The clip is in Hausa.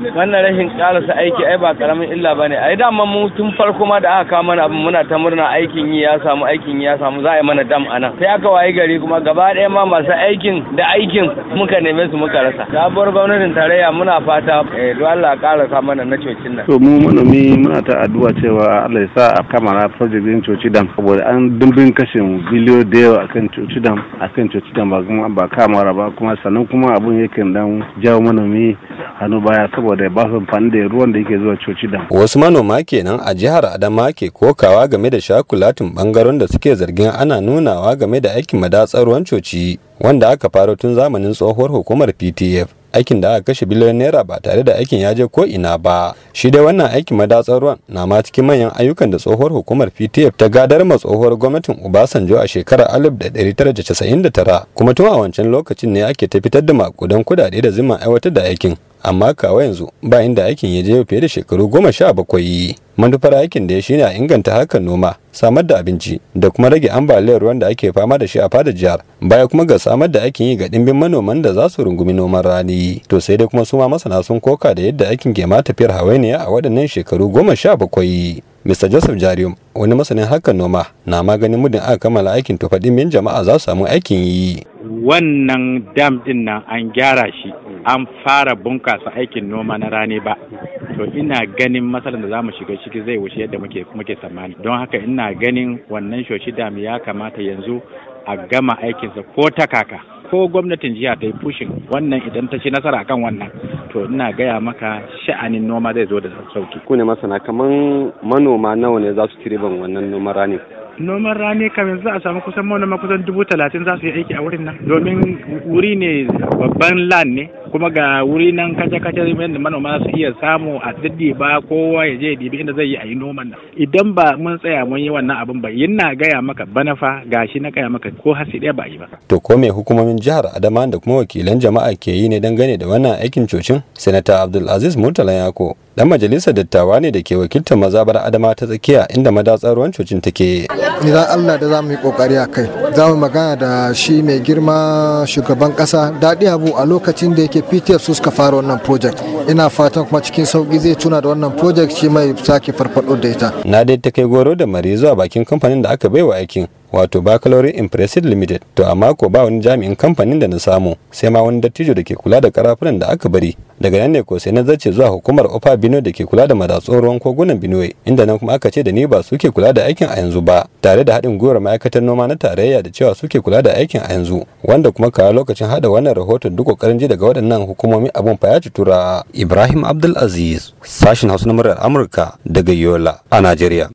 wannan rashin karasa aiki ai ba karamin illa bane. Ai dama mu tun farko ma da aka kawo mana abin muna ta murna aikin yi ya samu za a yi mana dam anan. Sai aka wayi gari kuma gaba ɗaya ma masu aikin da aikin muka neme su muka rasa. Sabuwar gwamnatin tarayya muna fata don Allah karasa mana na cocin nan. To mu manomi muna ta addu'a cewa Allah ya sa a kamara project din coci dam saboda an dimbin kashin biliyo da yawa akan coci dam ba kamara ba kuma sannan kuma abun yake dan jawo manomi hannu baya saboda ba su amfani da ruwan da yake zuwa coci dam. Wasu manoma kenan a jihar Adamawa ke kokawa game da shakulatin bangaren da suke zargin ana nunawa game da aikin madatsar ruwan coci wanda aka faro tun zamanin tsohuwar hukumar PTF. Aikin da aka kashe biliyon naira ba tare da aikin ya je ko ina ba. Shi dai wannan aikin madatsar ruwan na ma cikin manyan ayyukan da tsohuwar hukumar PTF ta gadar ma tsohuwar gwamnatin Obasanjo a shekarar 1999 kuma tun a wancan lokacin ne ake ta fitar da makudan kudade da zima aiwatar da aikin. Amma kawo yanzu ba inda aikin ya je fiye da shekaru 17. Manufar aikin da ya shine a inganta harkar noma, samar da abinci da kuma rage ambaliyar ruwan da ake fama da shi a fadar jihar, baya kuma ga samar da aikin yi ga dimbin manoman da za su rungumi noman rani. To sai dai kuma su ma masana sun koka da yadda aikin ke ma tafiyar hawainiya a waɗannan shekaru 17. Mr. Joseph Jarium, wani masanin harkar noma, na maganin muddin aka kammala aikin to faɗin jama'a za su samu aikin yi. Wannan dam din nan an gyara shi, an fara bunkasa aikin noma na rani ba. To ina ganin matsalar da zamu shiga ciki zai wuce yadda muke tsammani. Don haka ina ganin wannan shoshi dam ya kamata yanzu a gama aikinsa ko ta kaka. Ko gwamnatin jiha ta yi pushin wannan idan ta ci nasara akan wannan to ina gaya maka sha'anin noma zai zo da sauki. Ku ne masana kaman manoma nawa ne za su ci riban wannan noman rani? Noman rani kamar za a samu kusan manoma kusan 30,000 za su yi aiki a wurin nan domin wuri ne babban land ne kuma ga wuri nan kace da manoma za su iya samu a ba kowa ya je dibi inda zai yi a yi noman nan. Idan ba mun tsaya mun yi wannan abin ba yana gaya maka bana fa gashi na gaya maka ko hasi ɗaya ba yi ba. To ko me hukumomin jihar Adamawa da kuma wakilan jama'a ke yi ne dangane da wannan aikin cocin? Senator Abdulaziz Murtala Yako dan majalisar dattawa ne da ke wakiltar mazabar Adamawa ta tsakiya inda madatsar ruwan cocin take. Idan Allah da za mu yi kokari a kai za mu magana da shi mai girma shugaban kasa daɗi abu a lokacin da yake PTF su suka fara wannan project. Ina fatan kuma cikin sauki zai tuna da wannan project shi mai sake farfado da ita. Na dai ta kai goro da mari zuwa bakin kamfanin da aka baiwa aikin wato Baccalaureate Impressive Limited, to amma ko ba wani jami'in kamfanin da na samu sai ma wani dattijo da ke kula da karafunan da aka bari. Daga nan ne ko sai na zace zuwa hukumar Opa Benue da ke kula da madatsun ruwan kogunan Benue, inda nan kuma aka ce da ni ba suke kula da aikin a yanzu ba, tare da haɗin gwiwar ma'aikatar noma na tarayya da cewa suke kula da aikin a yanzu, wanda kuma kawo lokacin haɗa wannan rahoton duk kokarin ji daga waɗannan hukumomi abun fa ya ci tura. Ibrahim Abdulaziz, sashin Hausa na muryar Amurka daga Yola a Najeriya.